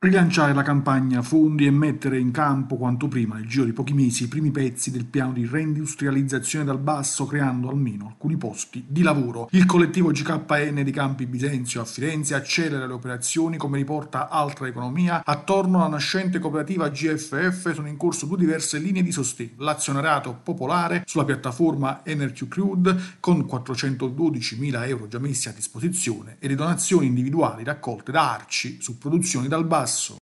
Rilanciare la campagna fondi e mettere in campo quanto prima, nel giro di pochi mesi, i primi pezzi del piano di reindustrializzazione dal basso, creando almeno alcuni posti di lavoro. Il collettivo GKN di Campi Bisenzio a Firenze accelera le operazioni come riporta Altra Economia. Attorno alla nascente cooperativa GFF sono in corso due diverse linee di sostegno. L'azionariato popolare sulla piattaforma NRQ Crude con 412.000 euro già messi a disposizione e le donazioni individuali raccolte da Arci su produzioni dal basso.